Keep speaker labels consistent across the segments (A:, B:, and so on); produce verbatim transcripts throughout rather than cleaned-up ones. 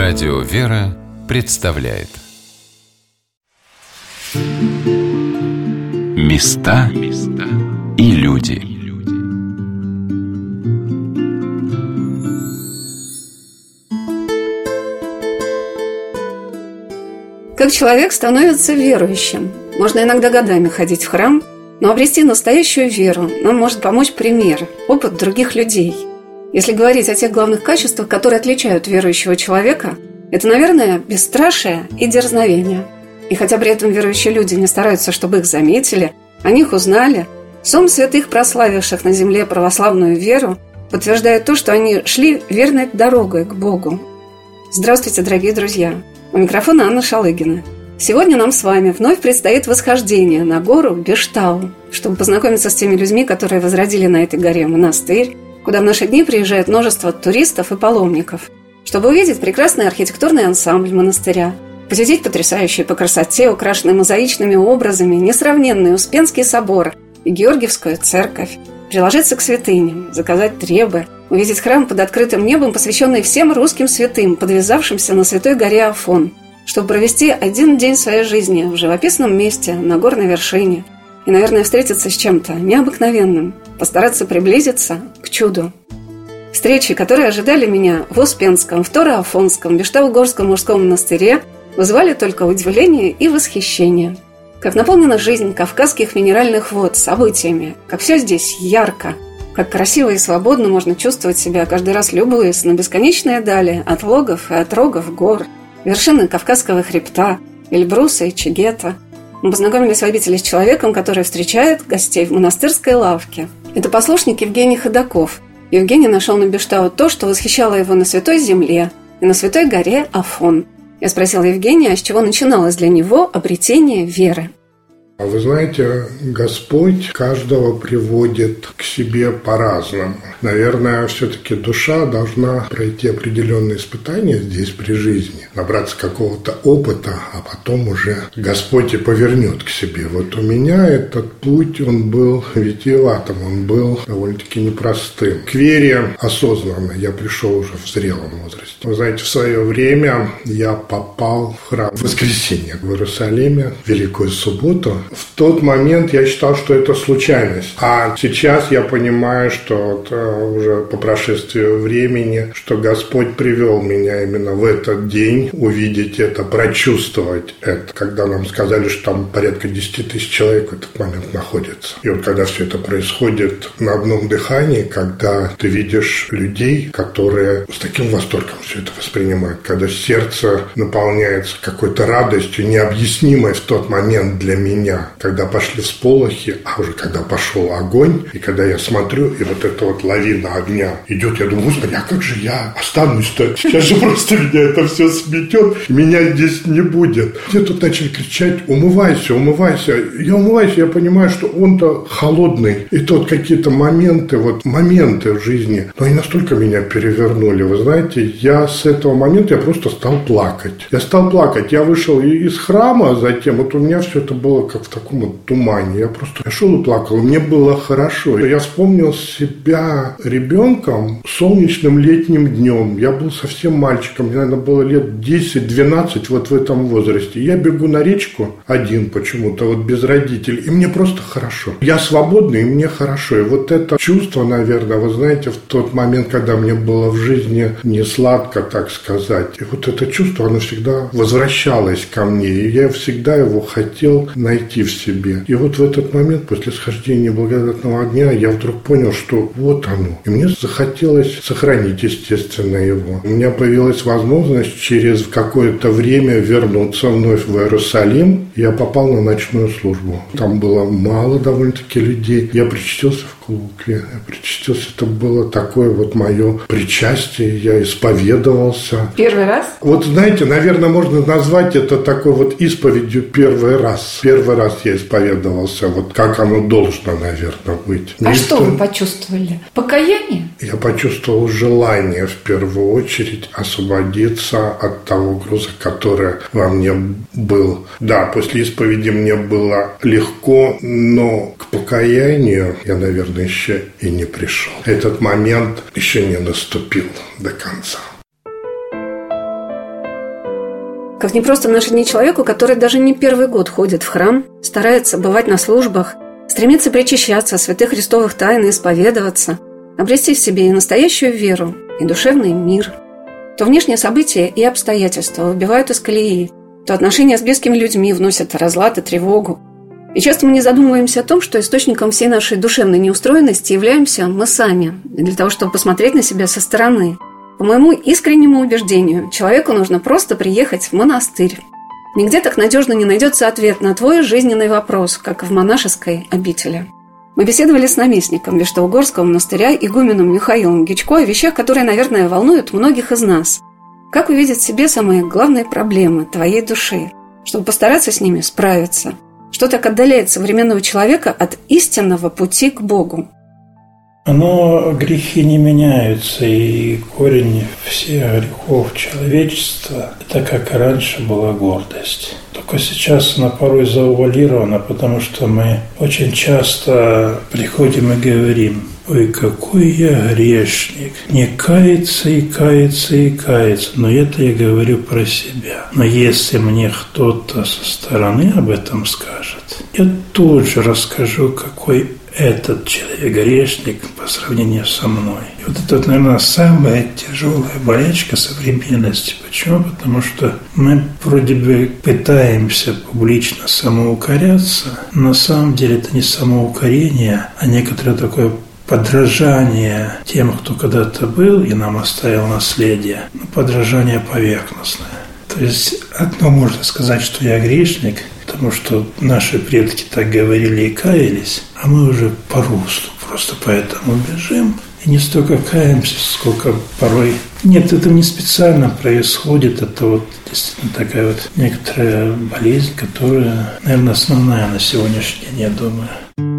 A: Радио «Вера» представляет Места и люди.
B: Как человек становится верующим? Можно иногда годами ходить в храм, но обрести настоящую веру нам может помочь пример, опыт других людей. Если говорить о тех главных качествах, которые отличают верующего человека, это, наверное, бесстрашие и дерзновение. И хотя при этом верующие люди не стараются, чтобы их заметили, о них узнали, сон святых, прославивших на земле православную веру, подтверждает то, что они шли верной дорогой к Богу. Здравствуйте, дорогие друзья! У микрофона Анна Шалыгина. Сегодня нам с вами вновь предстоит восхождение на гору Бештау, чтобы познакомиться с теми людьми, которые возродили на этой горе монастырь, куда в наши дни приезжает множество туристов и паломников, чтобы увидеть прекрасный архитектурный ансамбль монастыря, посетить потрясающий по красоте, украшенный мозаичными образами, несравненный Успенский собор и Георгиевскую церковь, приложиться к святыням, заказать требы, увидеть храм под открытым небом, посвященный всем русским святым, подвязавшимся на святой горе Афон, чтобы провести один день своей жизни в живописном месте на горной вершине и, наверное, встретиться с чем-то необыкновенным, постараться приблизиться к чуду. Встречи, которые ожидали меня в Успенском, в Торо-Афонском, Бештау-Горском мужском монастыре, вызывали только удивление и восхищение. Как наполнена жизнь кавказских минеральных вод событиями, как все здесь ярко, как красиво и свободно можно чувствовать себя, каждый раз любуясь на бесконечные дали от логов и отрогов гор, вершины Кавказского хребта, Эльбруса и Чегета. Мы познакомились в обители с человеком, который встречает гостей в монастырской лавке. Это послушник Евгений Ходаков. Евгений нашел на Бештау то, что восхищало его на Святой Земле и на Святой горе Афон. Я спросила Евгения, с чего начиналось для него обретение веры.
C: Вы знаете, Господь каждого приводит к себе по-разному. Наверное, все-таки душа должна пройти определенные испытания здесь при жизни, набраться какого-то опыта, а потом уже Господь и повернет к себе. Вот у меня этот путь, он был витиеватым, он был довольно-таки непростым. К вере осознанно я пришел уже в зрелом возрасте. Вы знаете, в свое время я попал в храм в воскресенье в Иерусалиме, в Великую Субботу. В тот момент я считал, что это случайность. А сейчас я понимаю, что вот, уже по прошествию времени, что Господь привел меня именно в этот день увидеть это, прочувствовать это. Когда нам сказали, что там порядка десять тысяч человек в этот момент находится. И вот когда все это происходит на одном дыхании, когда ты видишь людей, которые с таким восторгом все это воспринимают, когда сердце наполняется какой-то радостью, необъяснимой в тот момент для меня, когда пошли всполохи, а уже когда пошел огонь, и когда я смотрю, и вот эта вот лавина огня идет, я думаю, господи, а как же я останусь-то? Сейчас же просто меня это все сметет, меня здесь не будет. Все тут начали кричать, умывайся, умывайся. Я умываюсь, я понимаю, что он-то холодный. И тут какие-то моменты, вот моменты в жизни, но они настолько меня перевернули. Вы знаете, я с этого момента я просто стал плакать. Я стал плакать. Я вышел из храма, затем вот у меня все это было как в таком вот тумане. Я просто шел и плакал. Мне было хорошо. Я вспомнил себя ребенком солнечным летним днем. Я был совсем мальчиком. Мне, наверное, было лет десять-двенадцать вот в этом возрасте. Я бегу на речку один почему-то, вот без родителей. И мне просто хорошо. Я свободный, и мне хорошо. И вот это чувство, наверное, вы знаете, в тот момент, когда мне было в жизни не сладко, так сказать. И вот это чувство, оно всегда возвращалось ко мне. И я всегда его хотел найти в себе. И вот в этот момент, после схождения благодатного огня, я вдруг понял, что вот оно. И мне захотелось сохранить, естественно, его. У меня появилась возможность через какое-то время вернуться вновь в Иерусалим. Я попал на ночную службу. Там было мало довольно-таки людей. Я причастился в Клукле. Я причастился. Это было такое вот мое причастие. Я исповедовался.
B: Первый раз?
C: Вот знаете, наверное, можно назвать это такой вот исповедью первый раз. Первый раз я исповедовался, вот как оно должно, наверное, быть.
B: А что вы почувствовали? Покаяние?
C: Я почувствовал желание, в первую очередь, освободиться от того груза, который во мне был. Да, после исповеди мне было легко, но к покаянию я, наверное, еще и не пришел. Этот момент еще не наступил до конца.
B: Как непросто в наши дни человеку, который даже не первый год ходит в храм, старается бывать на службах, стремится причащаться святых христовых тайн и исповедоваться, обрести в себе и настоящую веру, и душевный мир. То внешние события и обстоятельства выбивают из колеи, то отношения с близкими людьми вносят разлад и тревогу. И часто мы не задумываемся о том, что источником всей нашей душевной неустроенности являемся мы сами, для того, чтобы посмотреть на себя со стороны. По моему искреннему убеждению, человеку нужно просто приехать в монастырь. Нигде так надежно не найдется ответ на твой жизненный вопрос, как в монашеской обители. Мы беседовали с наместником Виштоугорского монастыря игуменом Михаилом Гичко о вещах, которые, наверное, волнуют многих из нас. Как увидеть в себе самые главные проблемы твоей души, чтобы постараться с ними справиться? Что так отдаляет современного человека от истинного пути к Богу?
D: Но грехи не меняются, и корень всех грехов человечества – это, как и раньше, была гордость. Только сейчас она порой завуалирована, потому что мы очень часто приходим и говорим: «Ой, какой я грешник, не кается и кается и кается». Но это я говорю про себя. Но если мне кто-то со стороны об этом скажет, я тут же расскажу, какой этот человек грешник по сравнению со мной. И вот это, наверное, самая тяжелая болячка современности. Почему? Потому что мы вроде бы пытаемся публично самоукоряться, но на самом деле это не самоукорение, а некоторое такое подражание тем, кто когда-то был и нам оставил наследие, но подражание поверхностное. То есть одно можно сказать, что я грешник, потому что наши предки так говорили и каялись, а мы уже по руслу просто поэтому бежим. И не столько каемся, сколько порой... Нет, это не специально происходит, это вот действительно такая вот некоторая болезнь, которая, наверное, основная на сегодняшний день, я думаю.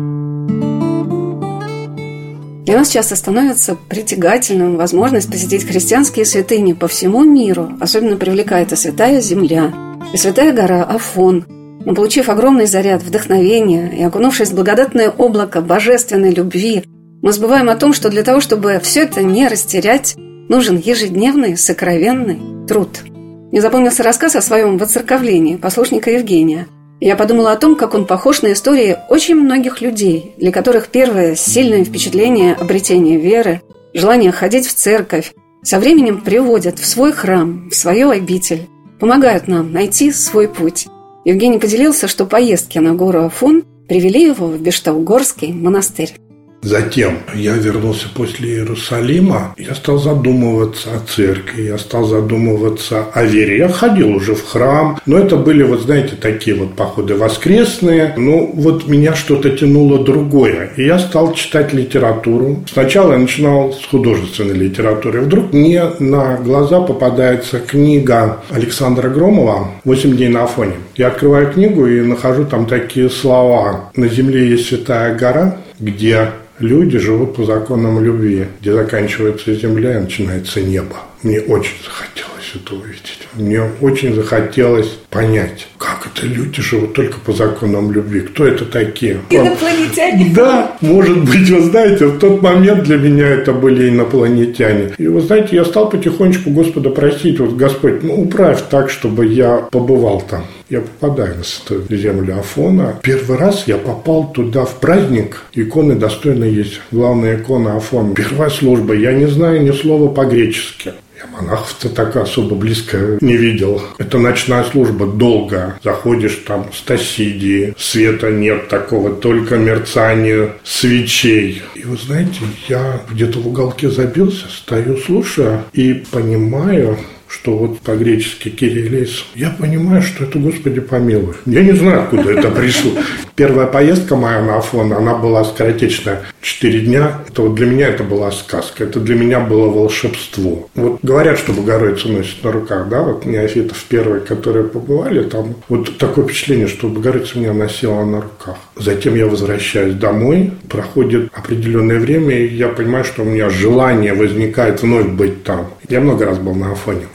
B: Для нас часто становится притягательным возможность посетить христианские святыни по всему миру. Особенно привлекает и Святая Земля, и Святая гора Афон. Но, получив огромный заряд вдохновения и окунувшись в благодатное облако божественной любви, мы забываем о том, что для того, чтобы все это не растерять, нужен ежедневный сокровенный труд. Мне запомнился рассказ о своем воцерковлении послушника Евгения. Я подумала о том, как он похож на истории очень многих людей, для которых первое сильное впечатление обретения веры, желание ходить в церковь, со временем приводят в свой храм, в свою обитель, помогают нам найти свой путь. Евгений поделился, что поездки на гору Афон привели его в Виштоугорский монастырь.
C: Затем я вернулся после Иерусалима, я стал задумываться о церкви, я стал задумываться о вере. Я ходил уже в храм, но это были, вот знаете, такие вот походы воскресные. Ну, вот меня что-то тянуло другое. И я стал читать литературу. Сначала я начинал с художественной литературы. Вдруг мне на глаза попадается книга Александра Громова «Восемь дней на Афоне». Я открываю книгу и нахожу там такие слова: «На земле есть святая гора, где люди живут по законам любви, где заканчивается земля и начинается небо». Мне очень захотелось это увидеть. Мне очень захотелось понять, как это люди живут только по законам любви. Кто это такие?
B: Инопланетяне?
C: Да, может быть, вы знаете, в тот момент для меня это были инопланетяне. И вы знаете, я стал потихонечку Господа просить: вот, Господь, ну управь так, чтобы я побывал там. Я попадаю на святую землю Афона. Первый раз я попал туда в праздник. Иконы достойно есть. Главная икона Афона. Первая служба. Я не знаю ни слова по-гречески. Я монахов-то так особо близко не видел. Это ночная служба долгая. Заходишь там, стасидии, света нет такого, только мерцание свечей. И вы знаете, я где-то в уголке забился, стою, слушаю и понимаю, что вот по-гречески «Кириллис», я понимаю, что это «Господи помилуй». Я не знаю, откуда это пришло. Первая поездка моя на Афон, она была скоротечная. Четыре дня. Это вот для меня это была сказка. Это для меня было волшебство. Вот говорят, что Богородицу носит на руках, да? Вот неофитов первые, которые побывали, там вот такое впечатление, что Богородица меня носила на руках. Затем я возвращаюсь домой. Проходит определенное время, и я понимаю, что у меня желание возникает вновь быть там. Я много раз был на Афоне.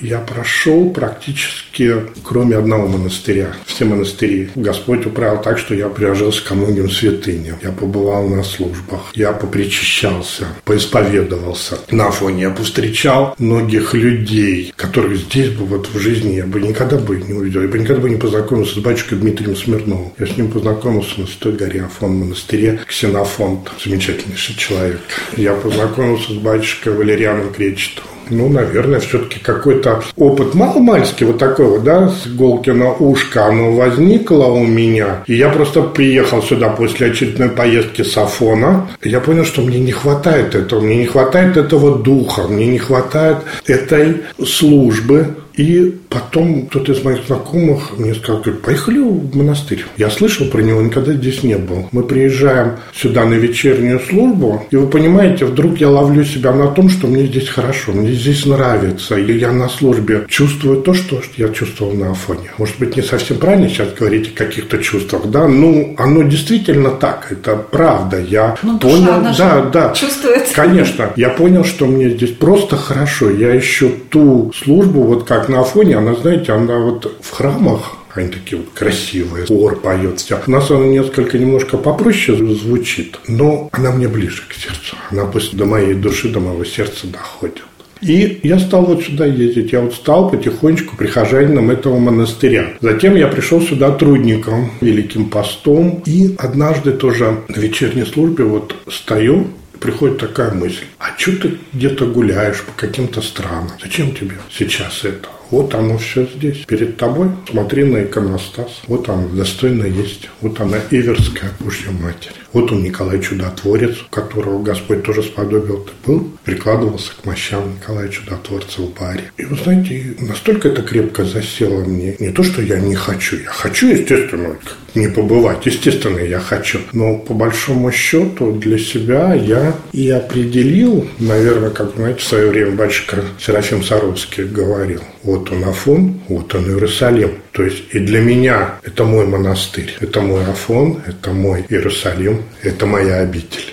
C: я прошел практически, кроме одного монастыря. Все монастыри Господь управил так, что я приложился ко многим святыням. Я побывал на службах, я попричащался, поисповедовался. На Афоне я повстречал многих людей, которых здесь бы вот в жизни я бы никогда бы не увидел. Я бы никогда бы не познакомился с батюшкой Дмитрием Смирновым. Я с ним познакомился на Святой горе Афон монастыре. Ксенофонт, замечательнейший человек. Я познакомился с батюшкой Валерианом Кречетовым. Ну, наверное, все-таки какой-то опыт маломальский вот такой вот, да, с иголки на ушко, оно возникло у меня. И я просто приехал сюда после очередной поездки с Афона. И я понял, что мне не хватает этого, мне не хватает этого духа, мне не хватает этой службы. И потом кто-то из моих знакомых мне сказал: поехали в монастырь. Я слышал про него, никогда здесь не был. Мы приезжаем сюда на вечернюю службу, и вы понимаете, вдруг я ловлю себя на том, что мне здесь хорошо, мне здесь нравится. И я на службе чувствую то, что я чувствовал на Афоне. Может быть, не совсем правильно сейчас говорить о каких-то чувствах, да? Ну, оно действительно так, это правда. Я
B: ну,
C: понял,
B: душа
C: да, да,
B: чувствует.
C: Конечно, я понял, что мне здесь просто хорошо. Я ищу ту службу, вот как на Афоне, она, знаете, она вот в храмах, они такие вот красивые, хор поет, все. У нас она несколько, немножко попроще звучит, но она мне ближе к сердцу. Она пусть до моей души, до моего сердца доходит. И я стал вот сюда ездить. Я вот стал потихонечку прихожанином этого монастыря. Затем я пришел сюда трудником, Великим постом. И однажды тоже на вечерней службе вот стою, приходит такая мысль: а что ты где-то гуляешь по каким-то странам? Зачем тебе сейчас это? Вот оно все здесь, перед тобой. Смотри на иконостас. Вот оно достойно есть. Вот она, Иверская Божья Матерь. Вот он, Николай Чудотворец, которого Господь тоже сподобил. Ты был, прикладывался к мощам Николая Чудотворца в баре. И вы знаете, настолько это крепко засело мне. Не то, что я не хочу. Я хочу, естественно, не побывать. Естественно, я хочу. Но по большому счету для себя я и определил, наверное, как, знаете, в свое время батюшка Серафим Саровский говорил: вот он Афон, вот он Иерусалим. То есть и для меня это мой монастырь, это мой Афон, это мой Иерусалим, это моя обитель.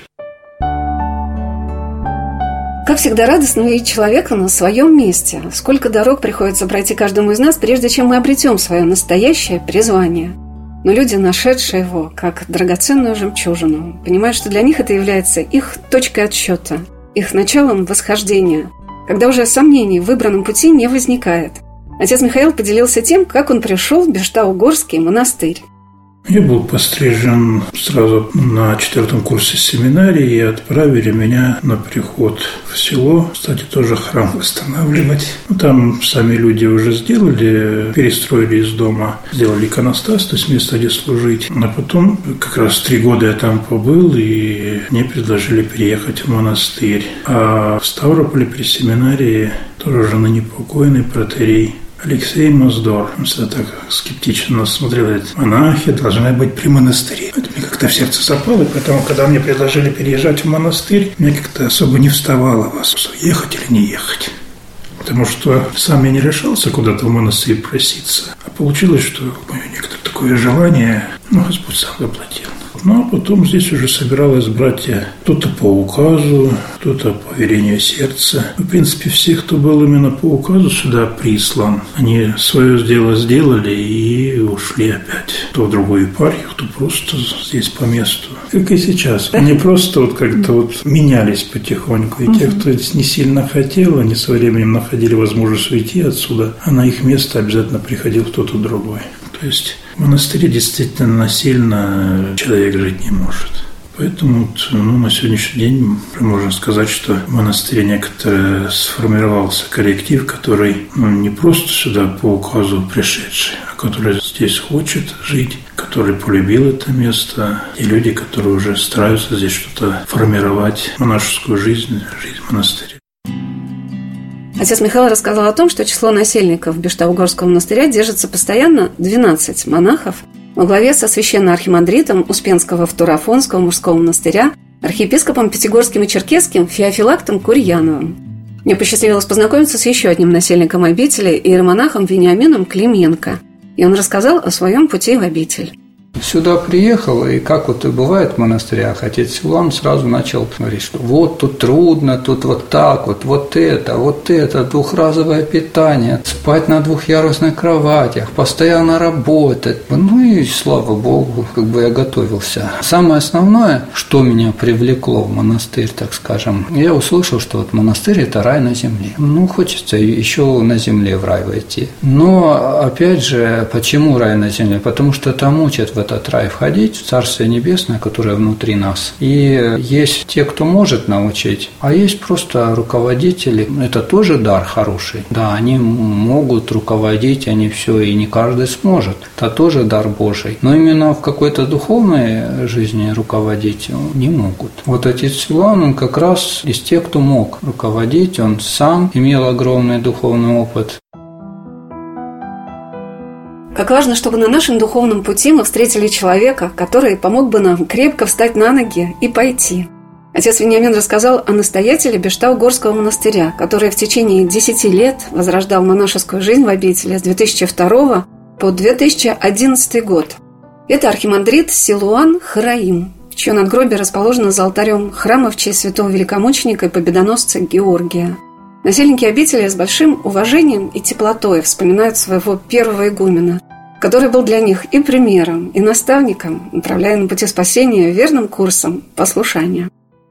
B: Как всегда, радостно видеть человека на своем месте. Сколько дорог приходится пройти каждому из нас, прежде чем мы обретем свое настоящее призвание. Но люди, нашедшие его как драгоценную жемчужину, понимают, что для них это является их точкой отсчета, их началом восхождения, когда уже сомнений в выбранном пути не возникает. Отец Михаил поделился тем, как он пришел в Бештаугорский монастырь.
D: Я был пострижен сразу на четвертом курсе семинарии и отправили меня на приход в село. Кстати, тоже храм восстанавливать. Ну, там сами люди уже сделали, перестроили из дома, сделали иконостас, то есть место, где служить. А потом как раз три года я там побыл, и мне предложили переехать в монастырь. А в Ставрополе при семинарии тоже уже ныне покойный протоиерей Алексей Моздор. Он всегда так скептично нас смотрел, говорит: монахи должны быть при монастыре. Это мне как-то в сердце запало, и поэтому, когда мне предложили переезжать в монастырь, мне как-то особо не вставало вас, ехать или не ехать. Потому что сам я не решался куда-то в монастырь проситься. А получилось, что мое некоторое такое желание, ну, Господь сам воплотил. Ну, а потом здесь уже собиралось братья, кто-то по указу, кто-то по велению сердца. В принципе, все, кто был именно по указу сюда прислан, они свое дело сделали и ушли опять. Кто в другую епархию, кто просто здесь по месту. Как и сейчас. Они просто вот как-то вот менялись потихоньку. И те, кто здесь не сильно хотел, они со временем находили возможность уйти отсюда, а на их место обязательно приходил кто-то другой. То есть в монастыре действительно насильно человек жить не может. Поэтому ну, на сегодняшний день можно сказать, что в монастыре некоторый сформировался коллектив, который ну, не просто сюда по указу пришедший, а который здесь хочет жить, который полюбил это место, и люди, которые уже стараются здесь что-то формировать, монашескую жизнь, жизнь в монастыре.
B: Отец Михаил рассказал о том, что число насельников Бештаугорского монастыря держится постоянно двенадцать монахов во главе со священно-архимандритом Успенского Второафонского мужского монастыря, архиепископом Пятигорским и Черкесским Феофилактом Курьяновым. Мне посчастливилось познакомиться с еще одним насельником обители, иеромонахом Вениамином Клименко, и он рассказал о своем пути в обитель.
E: сюда приехал, и как вот и бывает в монастырях, отец Силуан сразу начал говорить, что вот тут трудно, тут вот так вот, вот это, вот это, двухразовое питание, спать на двухъярусных кроватях, постоянно работать. Ну и слава Богу, как бы я готовился. Самое основное, что меня привлекло в монастырь, так скажем, я услышал, что вот монастырь – это рай на земле. Ну, хочется еще на земле в рай войти. Но, опять же, почему рай на земле? Потому что там учат в этот рай входить, в Царствие Небесное, которое внутри нас. И есть те, кто может научить, а есть просто руководители. Это тоже дар хороший. Да, они могут руководить, они все, и не каждый сможет. Это тоже дар Божий. Но именно в какой-то духовной жизни руководить не могут. Вот отец Силуан, он как раз из тех, кто мог руководить, он сам имел огромный духовный опыт.
B: Как важно, чтобы на нашем духовном пути мы встретили человека, который помог бы нам крепко встать на ноги и пойти. Отец Вениамин рассказал о настоятеле Бештау-Горского монастыря, который в течение десяти лет возрождал монашескую жизнь в обители с две тысячи второго по две тысячи одиннадцатый год. Это архимандрит Силуан Хараим, чье надгробие расположено за алтарем храма в честь святого великомученика и победоносца Георгия. Насельники обители с большим уважением и теплотой вспоминают своего первого игумена, который был для них и примером, и наставником, направляя на пути спасения верным курсом послушания.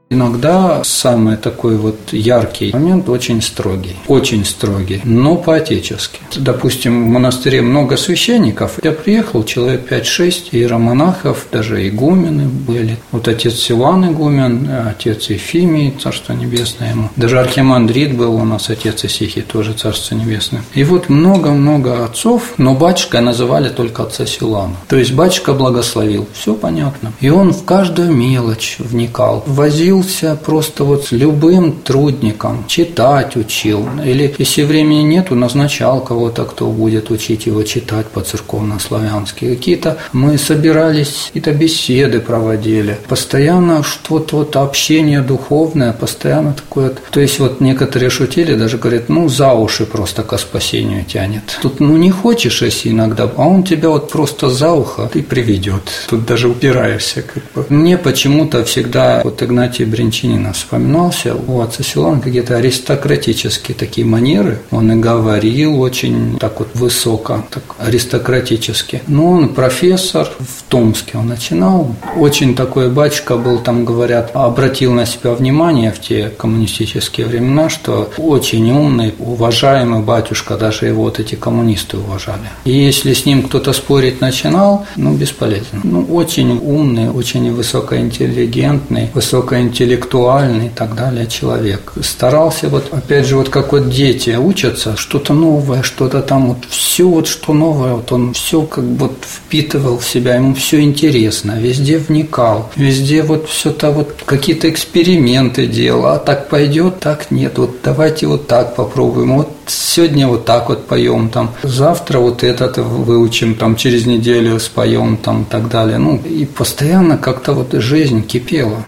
E: Иногда самый такой вот яркий момент очень строгий, очень строгий, но по-отечески. Допустим, в монастыре много священников. Я приехал, человек пять-шесть иеромонахов, даже игумены были. Вот отец Силуан игумен, отец Ефимий, Царство Небесное ему. Даже архимандрит был у нас, отец Исихий, тоже Царство Небесное. И вот много-много отцов, но батюшкой называли только отца Силуана. То есть батюшка благословил, все понятно. И он в каждую мелочь вникал, возил просто вот с любым трудником, читать учил. Или если времени нету, назначал кого-то, кто будет учить его читать по-церковно-славянски. Какие-то мы собирались, какие-то беседы проводили. Постоянно что-то вот общение духовное, постоянно такое вот. То есть вот некоторые шутили, даже говорят, ну за уши просто ко спасению тянет. Тут ну не хочешь, если иногда, а он тебя вот просто за ухо и приведет. Тут даже упираешься как бы. Мне почему-то всегда вот Игнатий Брянчанина вспоминался, у отца Силуана какие-то аристократические такие манеры. Он и говорил очень так вот высоко, так аристократически. Но он профессор в Томске, он начинал. Очень такой батюшка был, там говорят, обратил на себя внимание в те коммунистические времена, что очень умный, уважаемый батюшка, даже его вот эти коммунисты уважали. И если с ним кто-то спорить начинал, ну, бесполезно. Ну, очень умный, очень высокоинтеллигентный, высокоинтеллигентный, интеллектуальный и так далее человек. Старался, вот опять же, вот как вот дети учатся, что-то новое, что-то там, вот все вот что новое, вот он все как бы вот впитывал в себя, ему все интересно, везде вникал, везде вот все-то вот какие-то эксперименты делал, а так пойдет, так нет, вот давайте вот так попробуем, вот сегодня вот так вот поем, там, завтра вот этот выучим, там, через неделю споем, там, и так далее, ну, и постоянно как-то вот жизнь кипела.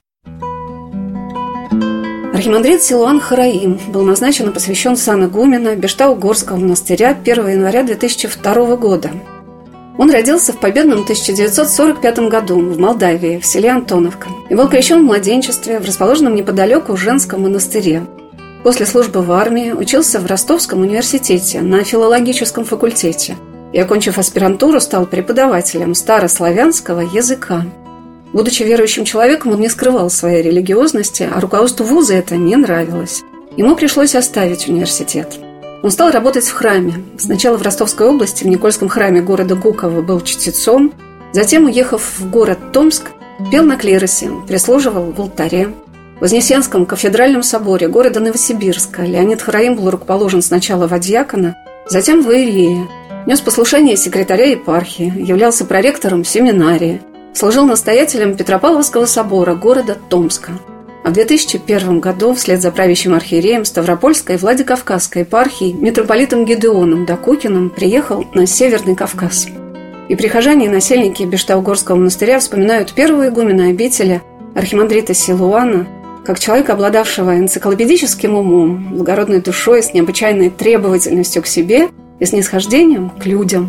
B: Архимандрит Силуан Хараим был назначен и посвящен сан игумена Бештау-Горского монастыря первого января две тысячи второго года. Он родился в победном тысяча девятьсот сорок пятом году в Молдавии, в селе Антоновка, и был крещен в младенчестве в расположенном неподалеку женском монастыре. После службы в армии учился в Ростовском университете на филологическом факультете и, окончив аспирантуру, стал преподавателем старославянского языка. Будучи верующим человеком, он не скрывал своей религиозности, а руководству вуза это не нравилось. Ему пришлось оставить университет. Он стал работать в храме. Сначала в Ростовской области, в Никольском храме города Гуково, был чтецом. Затем, уехав в город Томск, пел на клиросе, прислуживал в алтаре. В Вознесенском кафедральном соборе города Новосибирска Леонид Хараим был рукоположен сначала в адьякона, затем в иерее. Нес послушание секретаря епархии, являлся проректором семинарии. Служил настоятелем Петропавловского собора города Томска. А в две тысячи первом году, вслед за правящим архиереем Ставропольской и Владикавказской епархии, митрополитом Гедеоном Докукиным, приехал на Северный Кавказ. И прихожане и насельники Бештау-Горского монастыря вспоминают первого игумена обители, архимандрита Силуана, как человека, обладавшего энциклопедическим умом, благородной душой, с необычайной требовательностью к себе и снисхождением к людям.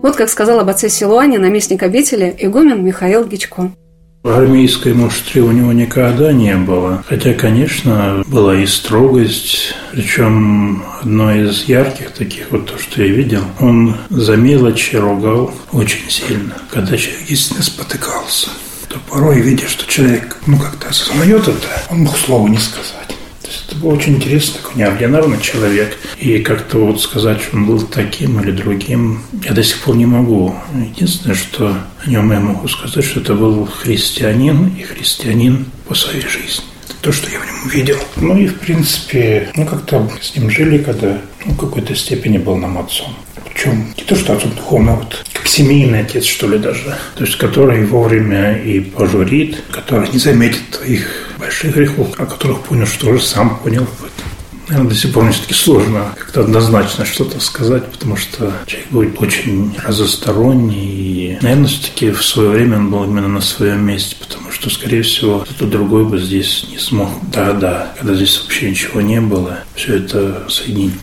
B: Вот как сказал об отце Силуане наместник обители игумен Михаил Гичко.
D: Армейской муштри у него никогда не было. Хотя, конечно, была и строгость. Причем одно из ярких таких, вот то, что я видел, он за мелочи ругал очень сильно. Когда человек действительно спотыкался, то порой, видя, что человек ну как-то осознает это, он мог слова не сказать. То есть это был очень интересный, такой неординарный человек. И как-то вот сказать, что он был таким или другим, я до сих пор не могу. Единственное, что о нем я могу сказать, что это был христианин и христианин по своей жизни. Это то, что я в нем увидел. Ну и, в принципе, ну как-то с ним жили, когда ну, в какой-то степени был нам отцом. Причем не то, что отцом духовным, вот как семейный отец, что ли, даже. То есть, который вовремя и пожурит, который не заметит твоих больших грехов, о которых понял, что уже сам понял об этом. Наверное, до сих пор мне все-таки сложно как-то однозначно что-то сказать, потому что человек будет очень разносторонний. И, наверное, все-таки в свое время он был именно на своем месте, потому что, скорее всего, кто-то другой бы здесь не смог. Да-да, когда здесь вообще ничего не было, все это соединить.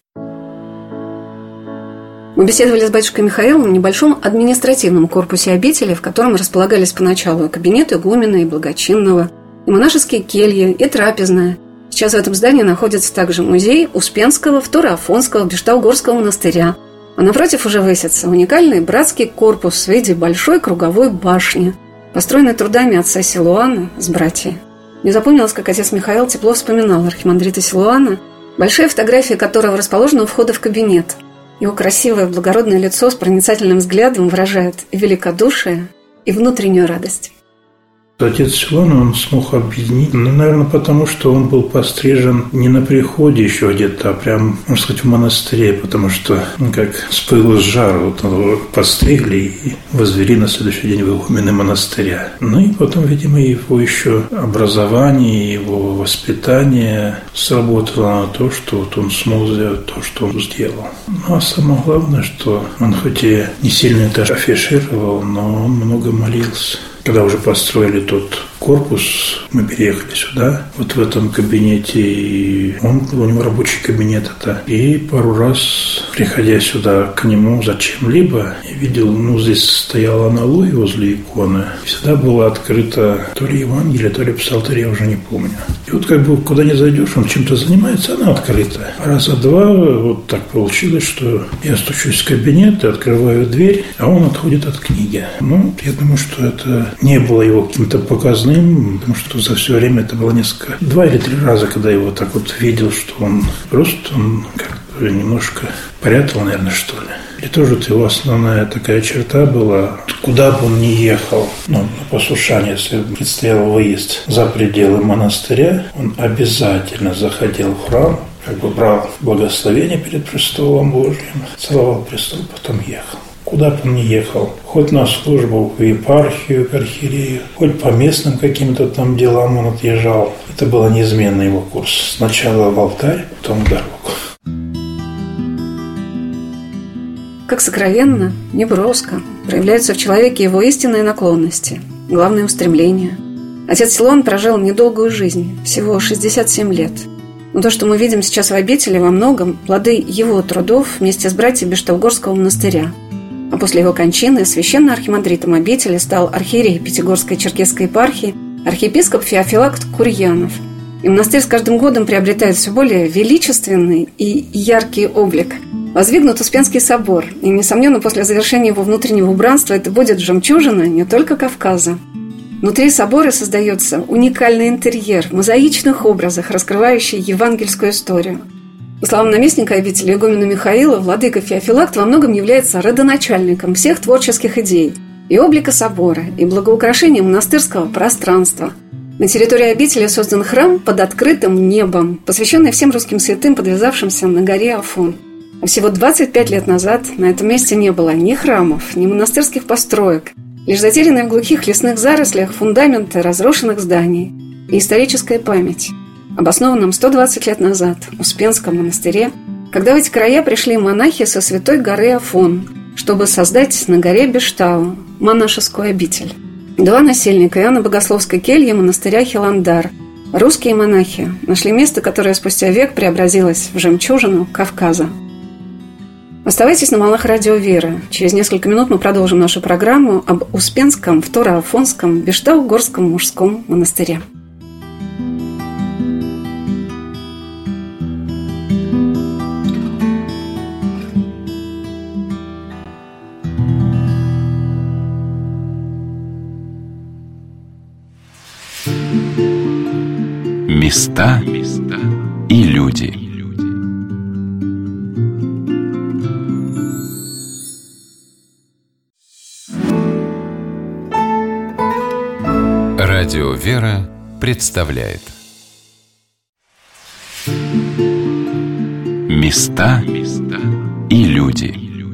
B: Мы беседовали с батюшкой Михаилом в небольшом административном корпусе обители, в котором располагались поначалу и кабинет игумена, и благочинного, и монашеские кельи, и трапезная. Сейчас в этом здании находится также музей Успенского Второафонского Бештаугорского монастыря, а напротив уже высится уникальный братский корпус в виде большой круговой башни, построенной трудами отца Силуана с братьями. Мне запомнилось, как отец Михаил тепло вспоминал архимандрита Силуана, большая фотография которого расположена у входа в кабинет. Его красивое благородное лицо с проницательным взглядом выражает и великодушие, и внутреннюю радость.
D: Отец Силуан, он смог объединить, ну, наверное, потому что он был пострижен не на приходе еще где-то, а прям, можно сказать, в монастыре, потому что, ну, как с пылу с жару, вот его постригли и возвели на следующий день в игумены монастыря. Ну и потом, видимо, его еще образование, его воспитание сработало на то, что вот он смог сделать то, что он сделал. Ну, а самое главное, что он хоть и не сильно это афишировал, но он много молился. Когда уже построили тот корпус, мы переехали сюда, вот в этом кабинете, и он, у него рабочий кабинет это. И пару раз, приходя сюда к нему зачем-либо, я видел, ну, здесь стояла аналогия возле иконы. Всегда было открыто то ли Евангелие, то ли Псалтырь, я уже не помню. И вот как бы куда ни зайдешь, он чем-то занимается, она открыта. Раза два вот так получилось, что я стучусь в кабинет и открываю дверь, а он отходит от книги. Ну, я думаю, что это не было его каким-то показным, потому что за все время это было несколько, два или три раза, когда я его так вот видел, что он просто он как-то немножко прятал, наверное, что ли. И тоже вот его основная такая черта была, куда бы он ни ехал, ну, на послушание, если предстоял выезд за пределы монастыря, он обязательно заходил в храм, как бы брал благословение перед престолом Божьим, целовал престол, потом ехал. Куда бы он ни ехал, хоть на службу в епархию, к архиерею, хоть по местным каким-то там делам он отъезжал. Это был неизменный его курс. Сначала в алтарь, потом в дорогу.
B: Как сокровенно, неброско проявляются в человеке его истинные наклонности, главные устремления. Отец Силуан прожил недолгую жизнь, всего шестьдесят семь лет. Но то, что мы видим сейчас в обители, во многом плоды его трудов вместе с братьями Бештаугорского монастыря. А после его кончины священно-архимандритом обители стал архиерей Пятигорской черкесской епархии архиепископ Феофилакт Курьянов. И монастырь с каждым годом приобретает все более величественный и яркий облик. Воздвигнут Успенский собор, и, несомненно, после завершения его внутреннего убранства это будет жемчужина не только Кавказа. Внутри собора создается уникальный интерьер в мозаичных образах, раскрывающий евангельскую историю. По словам наместника обители игумена Михаила, владыка Феофилакт во многом является родоначальником всех творческих идей и облика собора, и благоукрашения монастырского пространства. На территории обители создан храм под открытым небом, посвященный всем русским святым, подвязавшимся на горе Афон. А всего двадцать пять лет назад на этом месте не было ни храмов, ни монастырских построек, лишь затерянные в глухих лесных зарослях фундаменты разрушенных зданий и историческая память об основанном сто двадцать лет назад Успенском монастыре, когда в эти края пришли монахи со святой горы Афон, чтобы создать на горе Бештау монашескую обитель. Два насельника Иоанна Богословской кельи монастыря Хиландар, русские монахи, нашли место, которое спустя век преобразилось в жемчужину Кавказа. Оставайтесь на волнах радио «Вера». Через несколько минут мы продолжим нашу программу об Успенском Второафонском Бештаугорском мужском монастыре.
A: Места и люди. Радио «Вера» представляет Места и люди.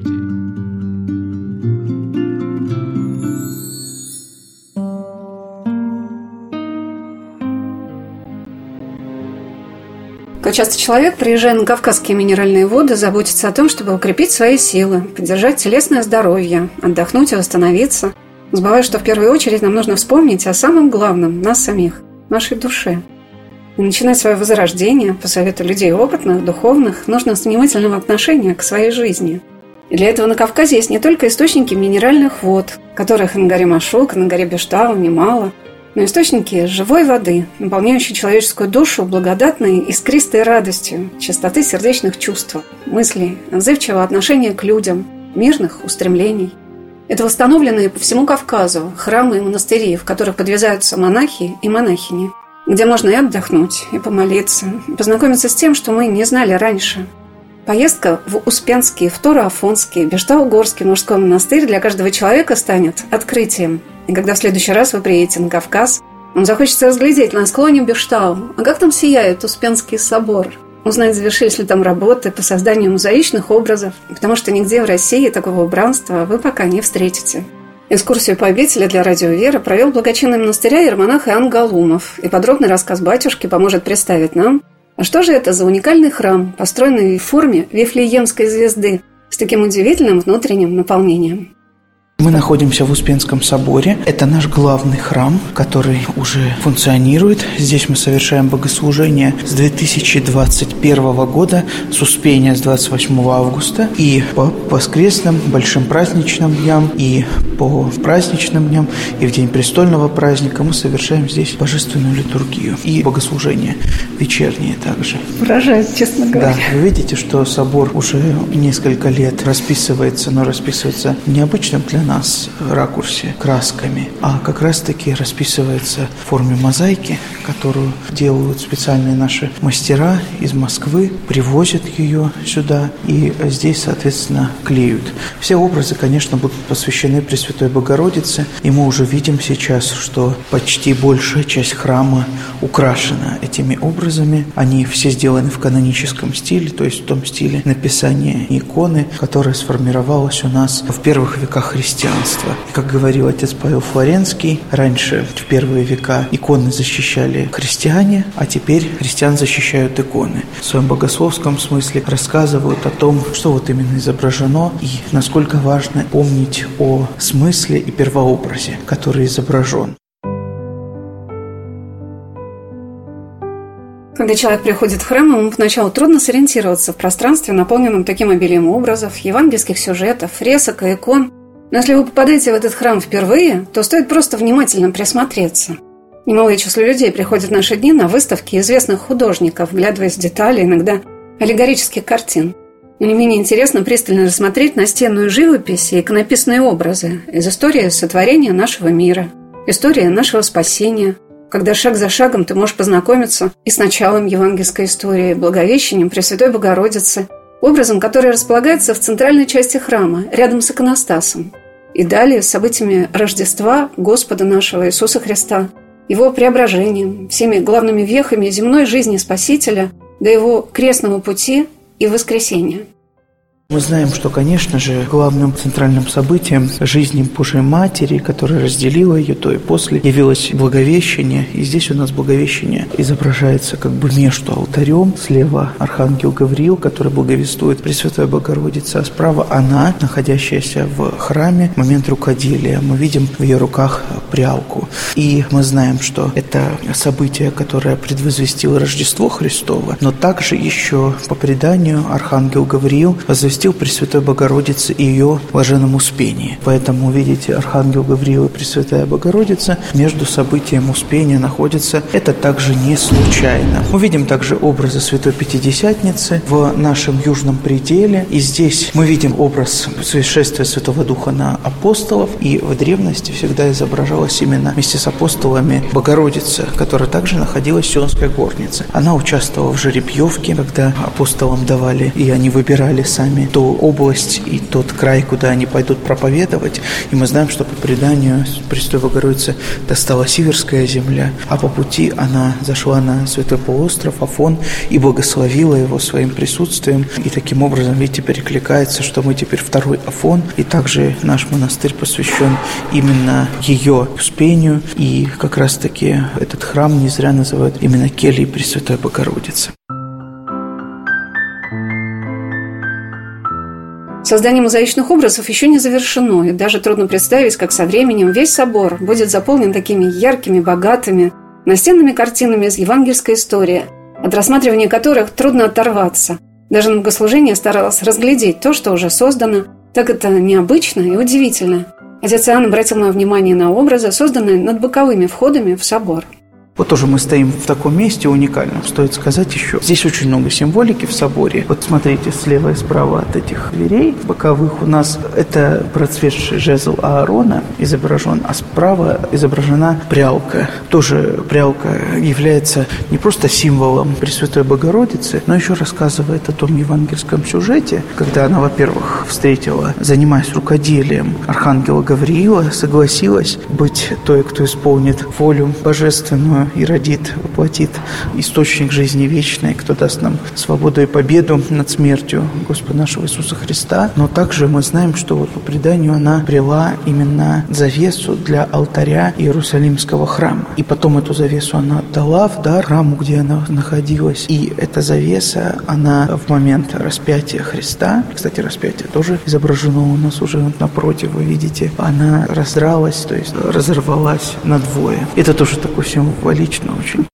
B: Как часто человек, приезжая на Кавказские минеральные воды, заботится о том, чтобы укрепить свои силы, поддержать телесное здоровье, отдохнуть и восстановиться, забывая, что в первую очередь нам нужно вспомнить о самом главном – нас самих, нашей душе. И начинать свое возрождение, по совету людей опытных, духовных, нужно с внимательного отношения к своей жизни. И для этого на Кавказе есть не только источники минеральных вод, которых и на горе Машук, и на горе Бештау немало, но источники живой воды, наполняющие человеческую душу благодатной, искристой радостью, чистоты сердечных чувств, мыслей, отзывчивого отношения к людям, мирных устремлений. Это восстановленные по всему Кавказу храмы и монастыри, в которых подвязаются монахи и монахини, где можно и отдохнуть, и помолиться, и познакомиться с тем, что мы не знали раньше. Поездка в Успенский Второафонский Бештаугорский мужской монастырь для каждого человека станет открытием. И когда в следующий раз вы приедете на Кавказ, вам захочется разглядеть на склоне Бештау, а как там сияет Успенский собор, узнать, завершились ли там работы по созданию мозаичных образов, потому что нигде в России такого убранства вы пока не встретите. Экскурсию по обители для радио «Вера» провел благочинный монастыря иеромонах Иоанн Галумов, и подробный рассказ батюшки поможет представить нам, а что же это за уникальный храм, построенный в форме Вифлеемской звезды, с таким удивительным внутренним наполнением.
F: Мы находимся в Успенском соборе. Это наш главный храм, который уже функционирует. Здесь мы совершаем богослужение с две тысячи двадцать первого года, с Успения с двадцать восьмого августа. И по воскресным, большим праздничным дням, и по праздничным дням, и в день престольного праздника мы совершаем здесь божественную литургию и богослужение вечернее также.
B: Поражает, честно говоря.
F: Да, вы видите, что собор уже несколько лет расписывается, но расписывается необычным для нас в ракурсе красками, а как раз-таки расписывается в форме мозаики, которую делают специальные наши мастера из Москвы, привозят ее сюда и здесь, соответственно, клеют. Все образы, конечно, будут посвящены Пресвятой Богородице, и мы уже видим сейчас, что почти большая часть храма украшена этими образами. Они все сделаны в каноническом стиле, то есть в том стиле написания иконы, которое сформировалось у нас в первых веках христианства. Как говорил отец Павел Флоренский, раньше, в первые века, иконы защищали христиане, а теперь христиан защищают иконы. В своем богословском смысле рассказывают о том, что вот именно изображено, и насколько важно помнить о смысле и первообразе, который изображен.
B: Когда человек приходит в храм, ему поначалу трудно сориентироваться в пространстве, наполненном таким обилием образов, евангельских сюжетов, фресок и икон. Но если вы попадаете в этот храм впервые, то стоит просто внимательно присмотреться. Немалое число людей приходят в наши дни на выставки известных художников, вглядываясь в детали, иногда аллегорических картин. Но не менее интересно пристально рассмотреть настенную живопись и иконописные образы из истории сотворения нашего мира, истории нашего спасения, когда шаг за шагом ты можешь познакомиться и с началом евангельской истории, Благовещением Пресвятой Богородицы, образом, который располагается в центральной части храма, рядом с иконостасом. И далее с событиями Рождества Господа нашего Иисуса Христа, Его преображением, всеми главными вехами земной жизни Спасителя до Его крестного пути и воскресения.
F: Мы знаем, что, конечно же, главным центральным событием жизни Божией Матери, которая разделила ее до и после, явилось Благовещение. И здесь у нас Благовещение изображается как бы между алтарем. Слева архангел Гавриил, который благовествует Пресвятая Богородица, а справа она, находящаяся в храме, в момент рукоделия. Мы видим в ее руках прялку. И мы знаем, что это событие, которое предвозвестило Рождество Христово, но также еще по преданию архангел Гавриил возвестил возвестил Пресвятой Богородице и ее блаженном Успении. Поэтому, видите, Архангел Гавриил и Пресвятая Богородица между событием Успения находятся. Это также не случайно. Мы видим также образы Святой Пятидесятницы в нашем южном пределе. И здесь мы видим образ сошествия Святого Духа на апостолов. И в древности всегда изображалась именно вместе с апостолами Богородица, которая также находилась в Сионской горнице. Она участвовала в жеребьевке, когда апостолам давали, и они выбирали сами ту область и тот край, куда они пойдут проповедовать. И мы знаем, что по преданию Пресвятой Богородицы достала Сиверская земля, а по пути она зашла на Святой полуостров Афон и благословила его своим присутствием. И таким образом, видите, перекликается, что мы теперь второй Афон, и также наш монастырь посвящен именно ее Успению. И как раз-таки этот храм не зря называют именно кельей Пресвятой Богородицы.
B: Создание мозаичных образов еще не завершено, и даже трудно представить, как со временем весь собор будет заполнен такими яркими, богатыми, настенными картинами из евангельской истории, от рассматривания которых трудно оторваться. Даже на богослужении старалась разглядеть то, что уже создано. Так это необычно и удивительно. Отец Иоанн обратил мое внимание на образы, созданные над боковыми входами в собор.
F: Вот тоже мы стоим в таком месте уникальном, стоит сказать еще. Здесь очень много символики в соборе. Вот смотрите, слева и справа от этих дверей боковых у нас это процветший жезл Аарона изображен, а справа изображена прялка. Тоже прялка является не просто символом Пресвятой Богородицы, но еще рассказывает о том евангельском сюжете, когда она, во-первых, встретила, занимаясь рукоделием Архангела Гавриила, согласилась быть той, кто исполнит волю божественную и родит, воплотит источник жизни вечной, кто даст нам свободу и победу над смертью Господа нашего Иисуса Христа. Но также мы знаем, что вот по преданию она прила именно завесу для алтаря Иерусалимского храма. И потом эту завесу она отдала в дар храму, где она находилась. И эта завеса, она в момент распятия Христа, кстати, распятие тоже изображено у нас уже вот напротив, вы видите, она раздралась, то есть разорвалась надвое. Это тоже такой символ лично очень.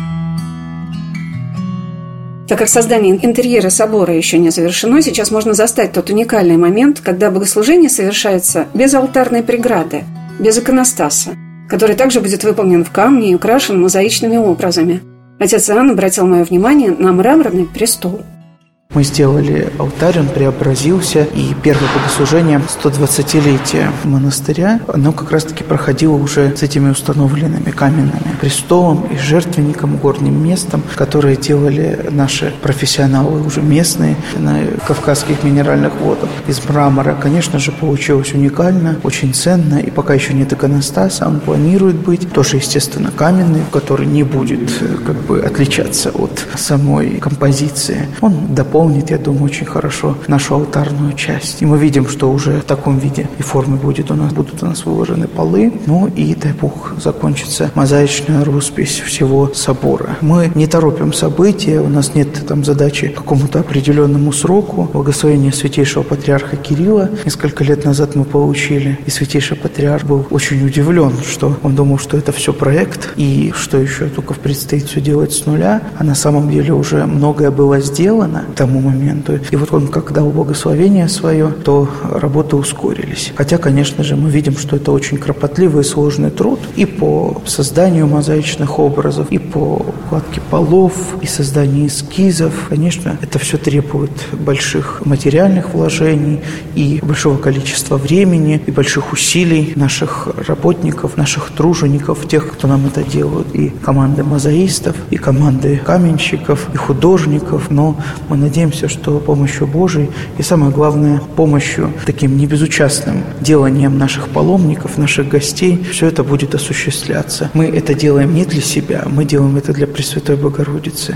B: Так как создание интерьера собора еще не завершено, сейчас можно застать тот уникальный момент, когда богослужение совершается без алтарной преграды, без иконостаса, который также будет выполнен в камне и украшен мозаичными образами. Отец Иоанн обратил мое внимание на мраморный престол.
F: Мы сделали алтарь, он преобразился, и первое богослужение сто двадцатилетия монастыря, оно как раз-таки проходило уже с этими установленными каменными престолом и жертвенником, горним местом, которые делали наши профессионалы уже местные на Кавказских минеральных водах. Из мрамора, конечно же, получилось уникально, очень ценно, и пока еще нет иконостаса, он планирует быть тоже, естественно, каменный, который не будет как бы отличаться от самой композиции. Он дополнит Помнит, я думаю, очень хорошо нашу алтарную часть. И мы видим, что уже в таком виде и форме будет у нас, будут у нас выложены полы. Ну и, дай Бог, закончится мозаичная роспись всего собора. Мы не торопим события, у нас нет там задачи к какому-то определенному сроку. Благословение Святейшего Патриарха Кирилла несколько лет назад мы получили. И Святейший Патриарх был очень удивлен, что он думал, что это все проект, и что еще только предстоит все делать с нуля. А на самом деле уже многое было сделано к тому моменту. И вот он, как дал благословение свое, то работы ускорились. Хотя, конечно же, мы видим, что это очень кропотливый и сложный труд и по созданию мозаичных образов, и по укладке полов, и созданию эскизов. Конечно, это все требует больших материальных вложений и большого количества времени, и больших усилий наших работников, наших тружеников, тех, кто нам это делают, и команды мозаистов, и команды каменщиков, и художников. Но мы надеемся, что помощью Божией и, самое главное, помощью таким небезучастным деланием наших паломников, наших гостей, все это будет осуществляться. Мы это делаем не для себя, мы делаем это для Пресвятой Богородицы.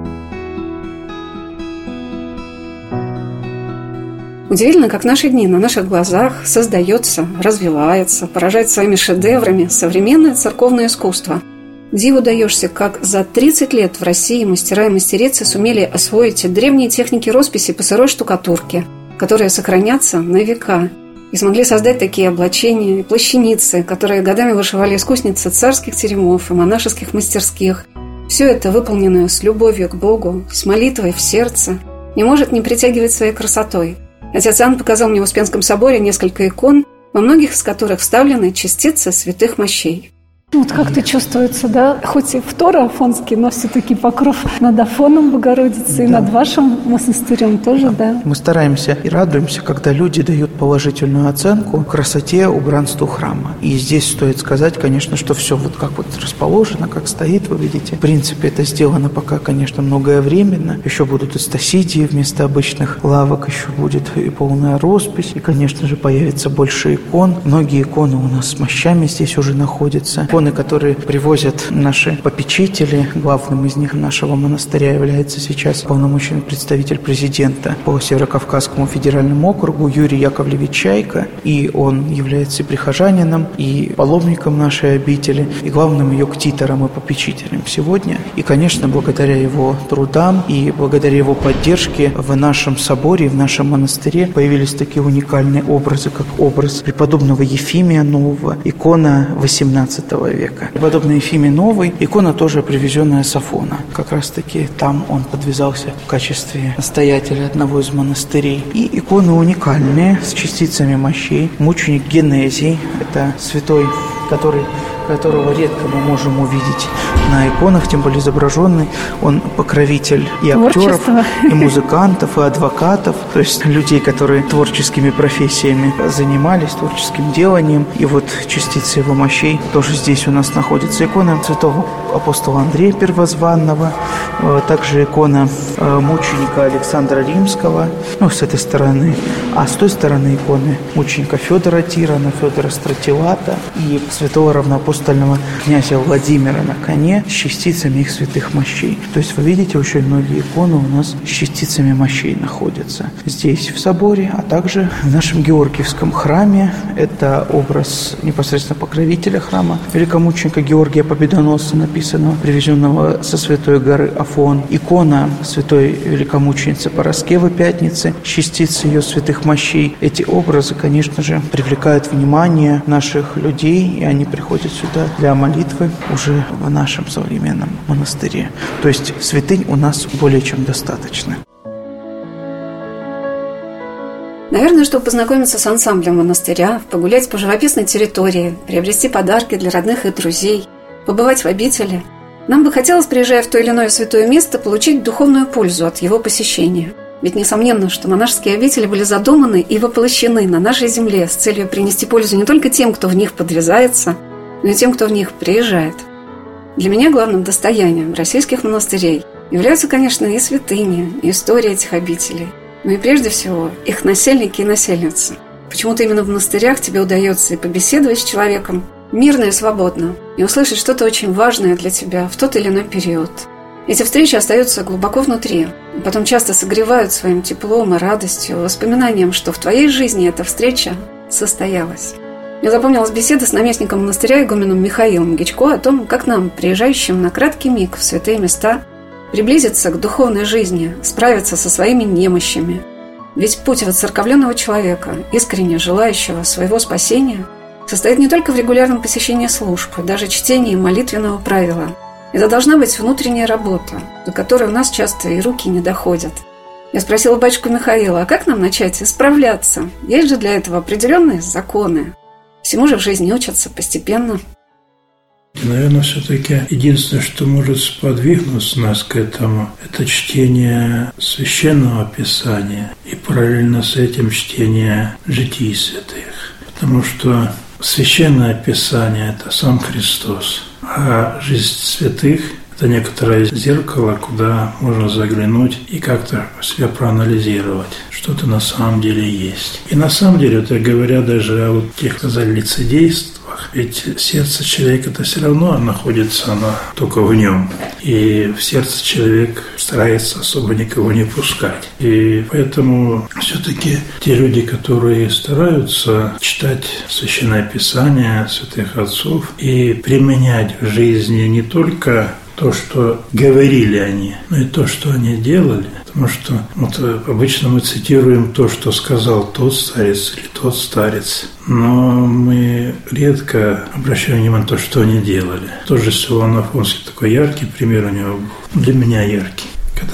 B: Удивительно, как в наши дни на наших глазах создается, развивается, поражает своими шедеврами современное церковное искусство. Диву даешься, как за тридцать лет в России мастера и мастерицы сумели освоить древние техники росписи по сырой штукатурке, которые сохранятся на века, и смогли создать такие облачения и плащаницы, которые годами вышивали искусницы царских теремов и монашеских мастерских. Все это, выполненное с любовью к Богу, с молитвой в сердце, не может не притягивать своей красотой. Отец Иоанн показал мне в Успенском соборе несколько икон, во многих из которых вставлены частицы святых мощей.
G: Вот как-то чувствуется, да, хоть и второй Афонский, но все-таки покров над Афоном Богородицы, да. И над вашим монастырем тоже, да. да.
F: Мы стараемся и радуемся, когда люди дают положительную оценку красоте, убранству храма. И здесь стоит сказать, конечно, что все вот как вот расположено, как стоит, вы видите. В принципе, это сделано пока, конечно, многое временно. Еще будут эстасидии вместо обычных лавок, еще будет и полная роспись, и, конечно же, появится больше икон. Многие иконы у нас с мощами здесь уже находятся. Иконы, которые привозят наши попечители, главным из них нашего монастыря является сейчас полномочный представитель президента по Северокавказскому федеральному округу Юрий Яковлевич Чайка, и он является и прихожанином, и паломником нашей обители, и главным ее ктитором и попечителем сегодня. И, конечно, благодаря его трудам и благодаря его поддержке в нашем соборе, в нашем монастыре появились такие уникальные образы, как образ преподобного Ефимия Нового, икона восемнадцатого века. Преподобный Ефимий Новый, икона тоже привезенная с Афона. Как раз-таки там он подвязался в качестве настоятеля одного из монастырей. И иконы уникальные, с частицами мощей. Мученик Генезий, это святой, который которого редко мы можем увидеть на иконах, тем более изображенный. Он покровитель и актеров, и музыкантов, и адвокатов, то есть людей, которые творческими профессиями занимались, творческим деланием. И вот частицы его мощей тоже здесь у нас находится. Икона святого апостола Андрея Первозванного, также икона мученика Александра Римского, ну, с этой стороны, а с той стороны иконы мученика Федора Тирана, Федора Стратилата и святого равноапостольного князя Владимира на коне с частицами их святых мощей. То есть вы видите, очень многие иконы у нас с частицами мощей находятся здесь, в соборе, а также в нашем Георгиевском храме. Это образ непосредственно покровителя храма, великомученика Георгия Победоносца, написанного, привезенного со Святой горы Афон. Икона святой великомученицы Параскевы Пятницы, частицы ее святых мощей. Эти образы, конечно же, привлекают внимание наших людей, и они приходят сюда для молитвы уже в нашем современном монастыре. То есть святынь у нас более чем достаточно.
B: Наверное, чтобы познакомиться с ансамблем монастыря, погулять по живописной территории, приобрести подарки для родных и друзей, побывать в обители, нам бы хотелось, приезжая в то или иное святое место, получить духовную пользу от его посещения. Ведь несомненно, что монашеские обители были задуманы и воплощены на нашей земле с целью принести пользу не только тем, кто в них подвязается, но и тем, кто в них приезжает. Для меня главным достоянием российских монастырей являются, конечно, и святыни, и история этих обителей, но и прежде всего их насельники и насельницы. Почему-то именно в монастырях тебе удается и побеседовать с человеком мирно и свободно, и услышать что-то очень важное для тебя в тот или иной период. Эти встречи остаются глубоко внутри, и потом часто согревают своим теплом и радостью, воспоминанием, что в твоей жизни эта встреча состоялась. Мне запомнилась беседа с наместником монастыря игуменом Михаилом Гичко о том, как нам, приезжающим на краткий миг в святые места, приблизиться к духовной жизни, справиться со своими немощами. Ведь путь воцерковленного человека, искренне желающего своего спасения, состоит не только в регулярном посещении служб, даже чтении молитвенного правила. Это должна быть внутренняя работа, до которой у нас часто и руки не доходят. Я спросила батюшку Михаила, а как нам начать исправляться? Есть же для этого определенные законы. Всему же в жизни учатся постепенно.
D: Наверное, все-таки единственное, что может сподвигнуть нас к этому, это чтение Священного Писания и параллельно с этим чтение житий святых. Потому что Священное Писание – это сам Христос, а жизнь святых – это некоторое зеркало, куда можно заглянуть и как-то себя проанализировать, что это на самом деле есть. И на самом деле, это говоря даже о вот тех, сказали, лицедействах, ведь сердце человека-то все равно находится оно только в нем. И в сердце человек старается особо никого не пускать. И поэтому все-таки те люди, которые стараются читать Священное Писание святых отцов и применять в жизни не только то, что говорили они, но и то, что они делали. Потому что вот, обычно мы цитируем то, что сказал тот старец или тот старец, но мы редко обращаем внимание на то, что они делали. Тоже Силуан Афонский такой яркий пример у него был, для меня яркий. Когда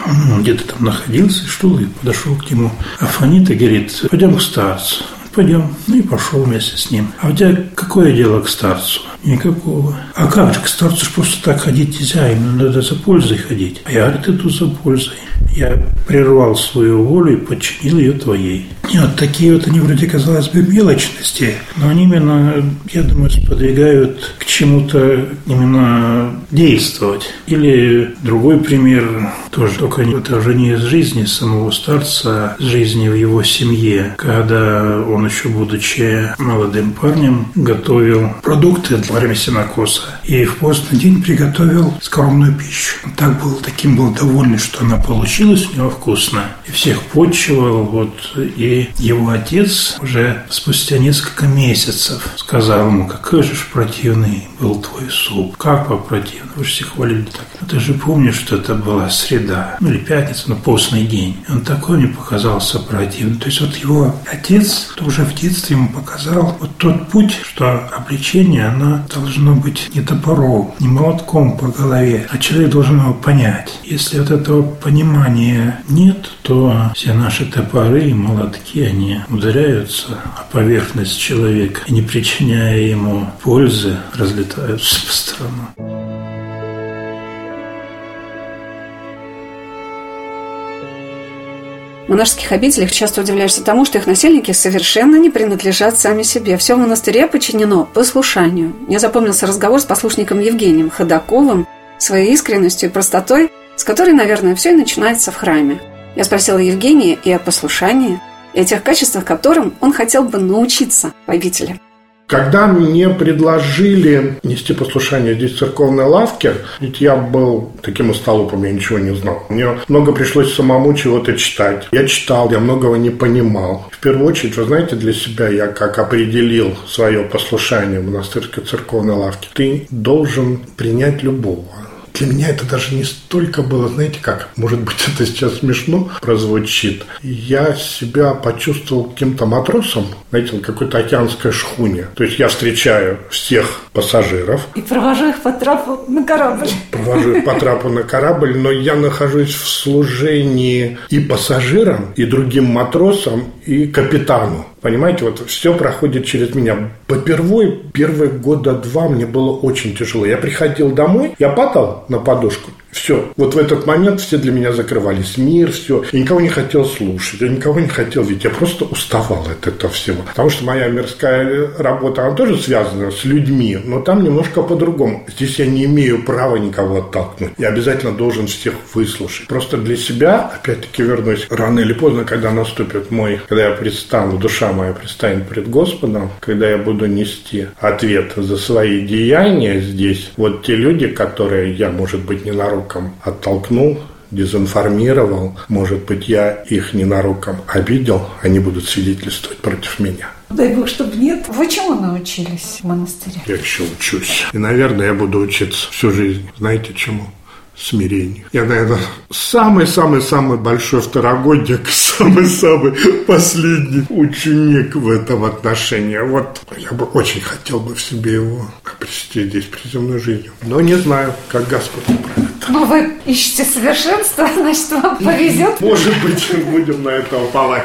D: Он где-то там находился, что и подошел к нему. Афонит и говорит: пойдем к старцу. Пойдем. Ну и пошел вместе с ним. А у тебя какое дело к старцу? Никакого. А как же, к старцу ж просто так ходить нельзя, им надо за пользой ходить. А я, говорит, иду за пользой. Я прервал свою волю и подчинил ее твоей. И вот такие вот они вроде, казалось бы, мелочности, но они именно, я думаю, сподвигают к чему-то именно действовать. Или другой пример, тоже только это уже не из жизни самого старца, а из жизни в его семье, когда он еще, будучи молодым парнем, готовил продукты во время сенокоса. И в постный день приготовил скромную пищу. Он так был, таким был довольный, что она получилась у него вкусно. И всех почивал, вот, и его отец уже спустя несколько месяцев сказал ему: какой же противный был твой суп. Как по-противному. Вы же все хвалили так. Но ты же помнишь, что это была среда, ну или пятница, но постный день. И он такой мне показался противным. То есть вот его отец уже в детстве ему показал вот тот путь, что обличение, оно должно быть не топором, не молотком по голове, а человек должен его понять. Если вот этого понимания нет, то все наши топоры и молотки, они ударяются о поверхность человека и, не причиняя ему пользы, разлетаются по сторонам.
B: В монашеских обителях часто удивляешься тому, что их насельники совершенно не принадлежат сами себе. Все в монастыре подчинено послушанию. Мне запомнился разговор с послушником Евгением Ходаковым, своей искренностью и простотой, с которой, наверное, все и начинается в храме. Я спросила Евгения и о послушании, и о тех качествах, которым он хотел бы научиться в обители.
C: Когда мне предложили нести послушание здесь в церковной лавке, ведь я был таким остолопом, я ничего не знал. Мне много пришлось самому чего-то читать. Я читал, я многого не понимал. В первую очередь, вы знаете, для себя я как определил свое послушание в монастырской церковной лавке. Ты должен принять любого. Для меня это даже не столько было, знаете как, может быть, это сейчас смешно прозвучит. Я себя почувствовал каким-то матросом, знаете, на какой-то океанской шхуне. То есть я встречаю всех пассажиров.
G: И провожу их по трапу на корабль.
C: Провожу их по трапу на корабль, но я нахожусь в служении и пассажирам, и другим матросам, и капитану. Понимаете, вот все проходит через меня. Попервой, первые года два мне было очень тяжело. Я приходил домой, я падал на подушку. Все. Вот в этот момент все для меня закрывались. Мир, все. Я никого не хотел слушать. Я никого не хотел видеть. Я просто уставал от этого всего. Потому что моя мирская работа, она тоже связана с людьми. Но там немножко по-другому. Здесь я не имею права никого оттолкнуть. Я обязательно должен всех выслушать. Просто для себя, опять-таки вернусь, рано или поздно, когда наступит мой, когда я предстану, душа моя предстанет пред Господом, когда я буду нести ответ за свои деяния здесь, вот те люди, которые я, может быть, ненароком оттолкнул, дезинформировал, может быть, я их ненароком обидел, они будут свидетельствовать против меня.
G: Дай Бог, чтобы нет. Вы чему научились в монастыре?
C: Я еще учусь. И, наверное, я буду учиться всю жизнь. Знаете чему? Смирению. Я, наверное, самый-самый-самый большой второгодник, самый-самый последний ученик в этом отношении. Вот я бы очень хотел бы в себе его обрести здесь при земной жизни. Но не знаю, как Господь управит.
G: Но вы ищете совершенство, значит, вам повезет.
C: Может быть, будем на это уповать.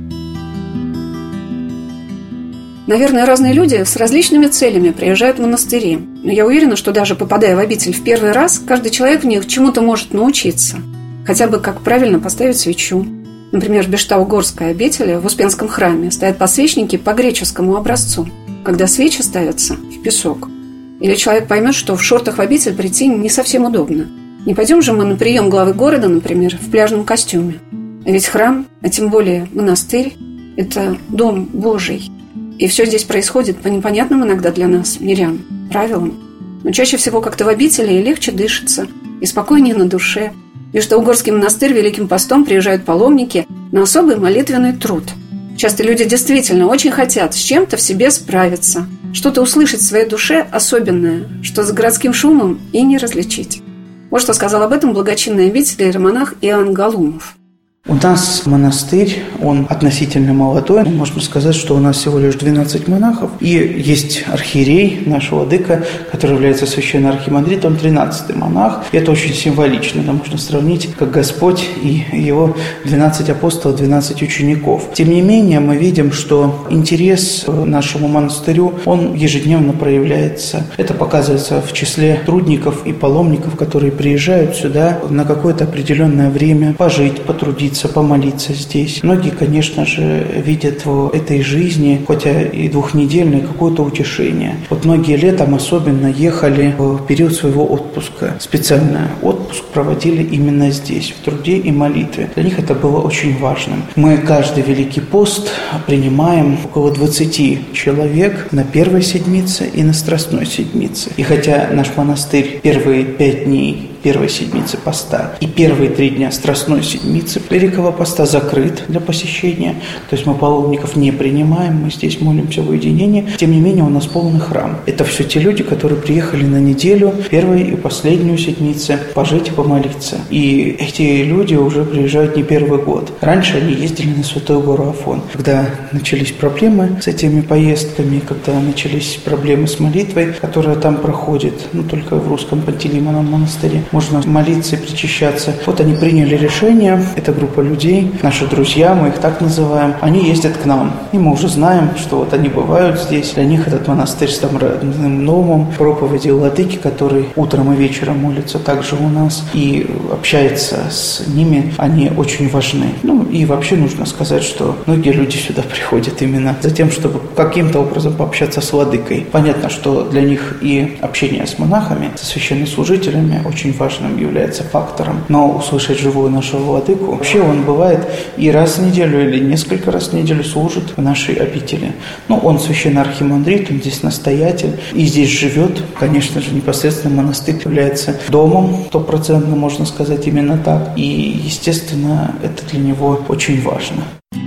B: Наверное, разные люди с различными целями приезжают в монастыри. Но я уверена, что даже попадая в обитель в первый раз, каждый человек в них чему-то может научиться. Хотя бы как правильно поставить свечу. Например, в Бештаугорской обители в Успенском храме стоят подсвечники по греческому образцу, когда свечи ставятся в песок. Или человек поймет, что в шортах в обитель прийти не совсем удобно. Не пойдем же мы на прием главы города, например, в пляжном костюме. А ведь храм, а тем более монастырь, это дом Божий. И все здесь происходит по непонятным иногда для нас, мирян, правилам. Но чаще всего как-то в обители и легче дышится, и спокойнее на душе. И что в Угорский монастырь Великим постом приезжают паломники на особый молитвенный труд. Часто люди действительно очень хотят с чем-то в себе справиться, что-то услышать в своей душе особенное, что за городским шумом и не различить. Вот что сказал об этом благочинный обитель иеромонах Иоанн Галумов.
F: У нас монастырь, он относительно молодой. Можно сказать, что у нас всего лишь двенадцать монахов. И есть архиерей, наш владыка, который является священноархимандритом, тринадцатый монах. И это очень символично. Это можно сравнить, как Господь и его двенадцать апостолов, двенадцать учеников. Тем не менее, мы видим, что интерес к нашему монастырю, он ежедневно проявляется. Это показывается в числе трудников и паломников, которые приезжают сюда на какое-то определенное время пожить, потрудиться, помолиться здесь. Многие, конечно же, видят в этой жизни, хотя и двухнедельной, какое-то утешение. Вот многие летом особенно ехали в период своего отпуска. Специально отпуск проводили именно здесь, в труде и молитве. Для них это было очень важным. Мы каждый Великий пост принимаем около двадцати человек на первой седмице и на Страстной седмице. И хотя наш монастырь первые пять дней первой седмицы поста и первые три дня Страстной седмицы Великого поста закрыт для посещения, то есть мы паломников не принимаем, мы здесь молимся в уединении, тем не менее у нас полный храм. Это все те люди, которые приехали на неделю, первую и последнюю седмицы, пожить и помолиться. И эти люди уже приезжают не первый год. Раньше они ездили на Святую гору Афон. Когда начались проблемы с этими поездками, когда начались проблемы с молитвой, которая там проходит, ну только в русском Пантелеймоновом монастыре, можно молиться и причащаться. Вот они приняли решение, эта группа людей, наши друзья, мы их так называем, они ездят к нам. И мы уже знаем, что вот они бывают здесь. Для них этот монастырь с там родным домом, проповеди владыки, который утром и вечером молится также у нас и общается с ними, они очень важны. Ну и вообще нужно сказать, что многие люди сюда приходят именно за тем, чтобы каким-то образом пообщаться с владыкой. Понятно, что для них и общение с монахами, со священнослужителями очень важно. Важным является фактором. Но услышать живую нашего владыку, вообще он бывает и раз в неделю или несколько раз в неделю служит в нашей обители. Ну, он священноархимандрит, он здесь настоятель и здесь живет. Конечно же, непосредственно монастырь является домом, стопроцентно можно сказать именно так. И, естественно, это для него очень важно.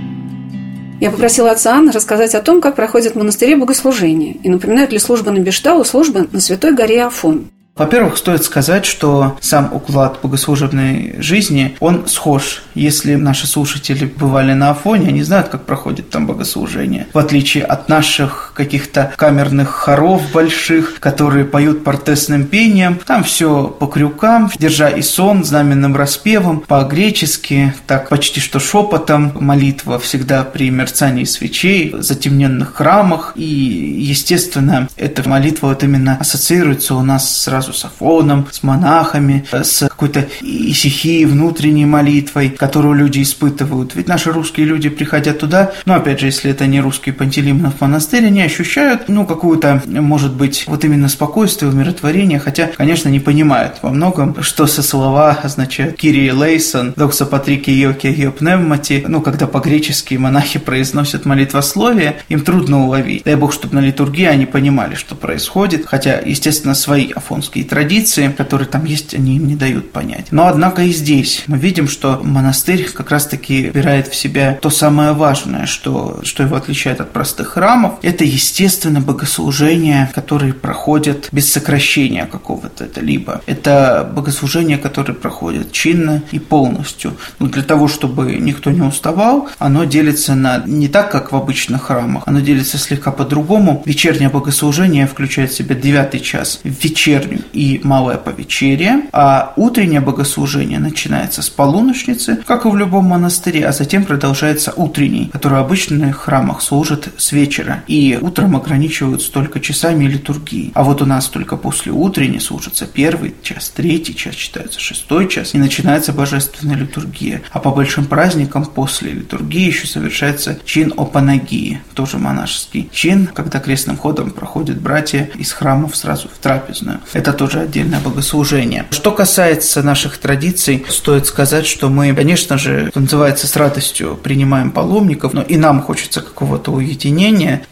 B: Я попросила отца Анны рассказать о том, как проходит в монастыре богослужение и напоминают ли служба на Бештау службы на Святой горе Афон.
F: Во-первых, стоит сказать, что сам уклад богослужебной жизни, он схож. Если наши слушатели бывали на Афоне, они знают, как проходит там богослужение. В отличие от наших каких-то камерных хоров больших, которые поют портесным пением, там все по крюкам, держа и сон, знаменным распевом, по-гречески, так почти что шепотом, молитва всегда при мерцании свечей, в затемненных храмах. И, естественно, эта молитва вот именно ассоциируется у нас сразу с Афоном, с монахами, с какой-то исихией, внутренней молитвой, которую люди испытывают. Ведь наши русские люди, приходя туда, ну, опять же, если это не русский Пантелеймонов монастырь, они ощущают, ну, какую-то, может быть, вот именно спокойствие, умиротворение, хотя, конечно, не понимают во многом, что со слова означают «Кирии лейсон», «Докса патрики йоки йопневмати». Ну, когда по-гречески монахи произносят молитвословие, им трудно уловить. Дай Бог, чтобы на литургии они понимали, что происходит, хотя, естественно, свои афонские традиции, которые там есть, они им не дают понять. Но, однако, и здесь мы видим, что монастырь как раз-таки убирает в себя то самое важное, что, что его отличает от простых храмов. Это, естественно, богослужения, которые проходят без сокращения какого-то это либо. Это богослужения, которые проходят чинно и полностью. Но для того, чтобы никто не уставал, оно делится на не так, как в обычных храмах, оно делится слегка по-другому. Вечернее богослужение включает в себя девятый час, вечернюю и малое повечерие, а утреннее богослужение начинается с полуночницы, как и в любом монастыре, а затем продолжается утренний, который обычно в храмах служит с вечера, и утром ограничиваются только часами литургии. А вот у нас только после утренней служится первый час, третий час, читается шестой час, и начинается божественная литургия. А по большим праздникам после литургии еще совершается чин опанагии, тоже монашеский чин, когда крестным ходом проходят братья из храмов сразу в трапезную. Это тоже отдельное богослужение. Что касается наших традиций, стоит сказать, что мы, конечно же, что называется, с радостью принимаем паломников, но и нам хочется какого-то уединения, и владыка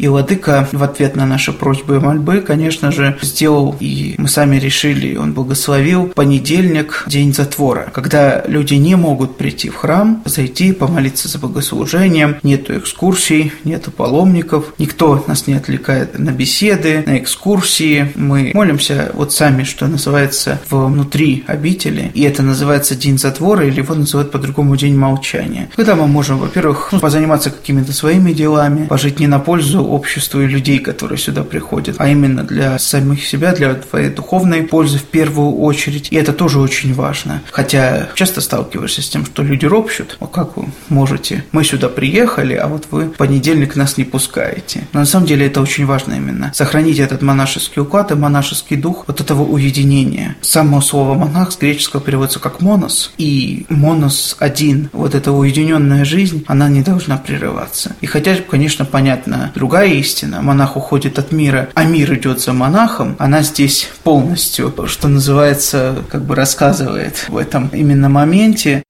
F: владыка в ответ на наши просьбы и мольбы, конечно же, сделал, и мы сами решили, он благословил понедельник, день затвора, когда люди не могут прийти в храм, зайти, помолиться за богослужением, нету экскурсий, нету паломников, никто нас не отвлекает на беседы, на экскурсии, мы молимся вот сами, что называется, внутри обители, и это называется день затвора, или его называют по-другому день молчания. Когда мы можем, во-первых, ну, позаниматься какими-то своими делами, пожить не на пользу обществу и людей, которые сюда приходят, а именно для самих себя, для твоей духовной пользы в первую очередь. И это тоже очень важно. Хотя часто сталкиваешься с тем, что люди ропщут. О, как вы можете? Мы сюда приехали, а вот вы в понедельник нас не пускаете. Но на самом деле это очень важно именно. Сохранить этот монашеский уклад и монашеский дух вот этого уединения. Само слово монах с греческого переводится как монос. И монос один, вот эта уединенная жизнь, она не должна прерываться. И хотя, конечно, понятна другая истина, монах уходит от мира, а мир идет за монахом, она здесь полностью, что называется, как бы рассказывает в этом именно моменте.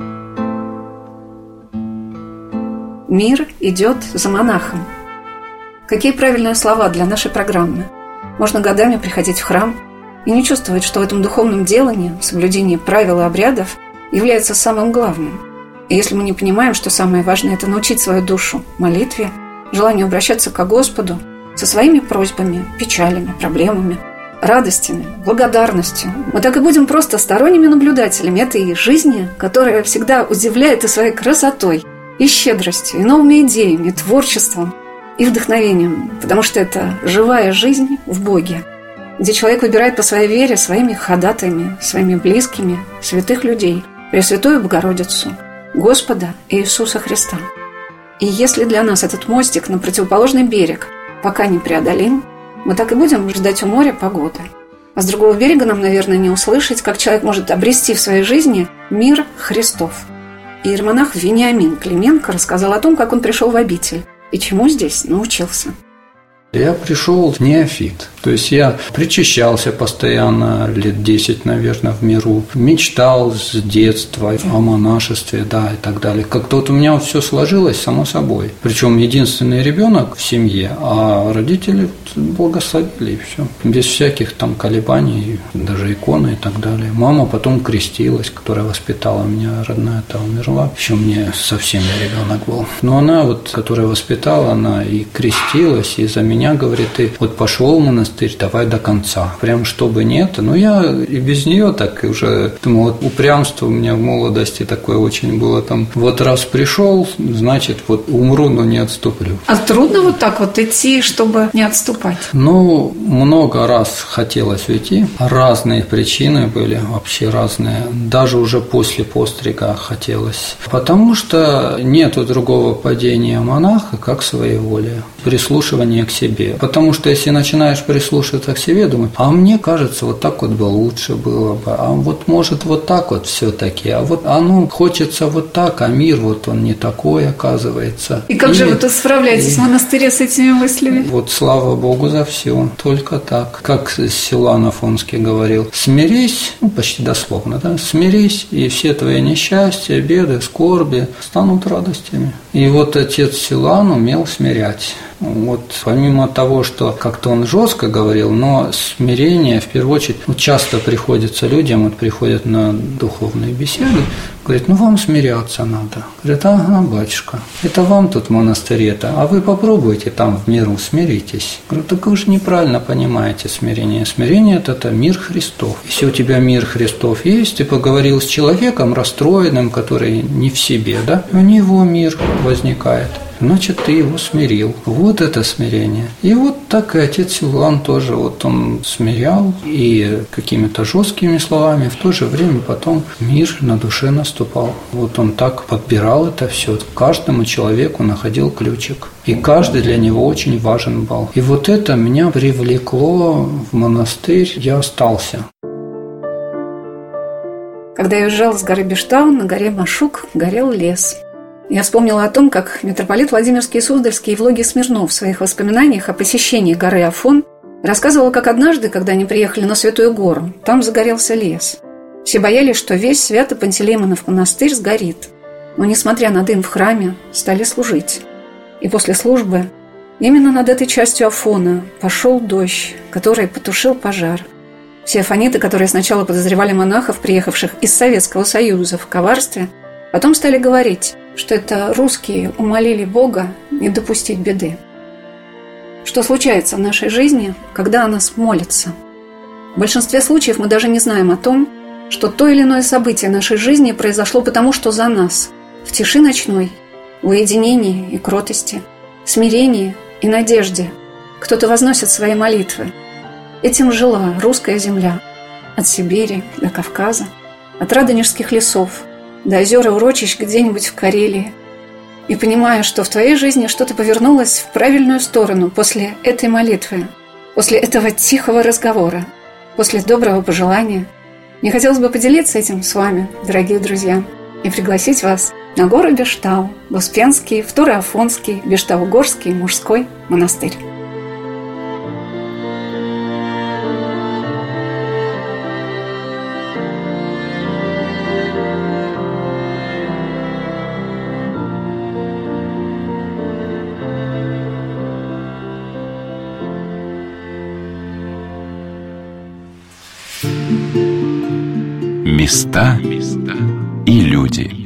B: Мир идет за монахом. Какие правильные слова для нашей программы. Можно годами приходить в храм и не чувствовать, что в этом духовном делании соблюдение правил и обрядов является самым главным. И если мы не понимаем, что самое важное – это научить свою душу молитве, желанию обращаться к Господу со своими просьбами, печалями, проблемами, радостями, благодарностью, мы так и будем просто сторонними наблюдателями этой жизни, которая всегда удивляет и своей красотой, и щедростью, и новыми идеями, и творчеством, и вдохновением, потому что это живая жизнь в Боге, где человек выбирает по своей вере своими ходатаями, своими близкими, святых людей, Пресвятую Богородицу, Господа Иисуса Христа. И если для нас этот мостик на противоположный берег пока не преодолим, мы так и будем ждать у моря погоды. А с другого берега нам, наверное, не услышать, как человек может обрести в своей жизни мир Христов. И иеромонах Вениамин Клименко рассказал о том, как он пришел в обитель и чему здесь научился.
E: Я пришел неофит, то есть я причащался постоянно, лет десять, наверное, в миру, мечтал с детства о монашестве, да, и так далее. Как-то вот у меня все сложилось само собой. Причем единственный ребенок в семье, а родители благословили, и все. Без всяких там колебаний, даже иконы и так далее. Мама потом крестилась, которая воспитала меня, родная-то умерла. Еще мне совсем ребенок был. Но она вот, которая воспитала, она и крестилась, и за меня меня, говорит, ты вот пошел в монастырь, давай до конца. Прям чтобы нет. Но я и без нее так уже думал, вот упрямство у меня в молодости такое очень было там. Вот раз пришел, значит, вот умру, но не отступлю.
G: А трудно вот так вот идти, чтобы не отступать?
E: Ну, много раз хотелось уйти. Разные причины были, вообще разные. Даже уже после пострига хотелось. Потому что нету другого падения монаха, как своеволие. Прислушивание к себе. Потому что если начинаешь прислушиваться к себе, думать, а мне кажется, вот так вот бы лучше было бы, а вот может вот так вот все-таки, а вот оно хочется вот так, а мир вот он не такой, оказывается.
G: И как
E: и,
G: же вы тут справляетесь и, в монастыре с этими мыслями?
E: Вот слава Богу за все, только так. Как Силуан Афонский говорил, смирись, ну почти дословно, да, смирись, и все твои несчастья, беды, скорби станут радостями. И вот отец Силуан умел смирять. Вот помимо того, что как-то он жестко говорил, но смирение в первую очередь, ну, часто приходится людям, вот приходят на духовные беседы, говорит, ну вам смиряться надо. Говорит, ага, батюшка, это вам тут в монастыре-то, а вы попробуйте там в миру, смиритесь. Говорю, так вы же неправильно понимаете смирение. Смирение – это мир Христов. Если у тебя мир Христов есть, ты поговорил с человеком расстроенным, который не в себе, да, у него мир возникает. Значит, ты его смирил. Вот это смирение. И вот так и отец Силуан тоже, вот он смирял и какими-то жесткими словами, в то же время потом мир на душе наступал. Вот он так подбирал это все. Каждому человеку находил ключик. И каждый для него очень важен был. И вот это меня привлекло в монастырь, я остался.
B: Когда я уезжала с горы Бештаун, на горе Машук горел лес. Я вспомнила о том, как митрополит Владимирский и Суздальский Евлогий Смирнов в своих воспоминаниях о посещении горы Афон рассказывал, как однажды, когда они приехали на Святую гору, там загорелся лес. Все боялись, что весь Свято-Пантелеймонов монастырь сгорит. Но, несмотря на дым в храме, стали служить. И после службы Именно над этой частью Афона пошел дождь, который потушил пожар. Все афониты, которые сначала подозревали монахов, приехавших из Советского Союза, в коварстве, потом стали говорить, что это русские умолили Бога не допустить беды. Что случается в нашей жизни, когда о нас молятся? В большинстве случаев мы даже не знаем о том, что то или иное событие нашей жизни произошло потому, что за нас, в тиши ночной, в уединении и кротости, смирении и надежде кто-то возносит свои молитвы. Этим жила русская земля от Сибири до Кавказа, от радонежских лесов до озер и урочищ где-нибудь в Карелии. И понимая, что в твоей жизни что-то повернулось в правильную сторону после этой молитвы, после этого тихого разговора, после доброго пожелания, мне хотелось бы поделиться этим с вами, дорогие друзья, и пригласить вас на гору Бештау, в Успенский, Второафонский, Бештаугорский мужской монастырь.
A: Места и люди.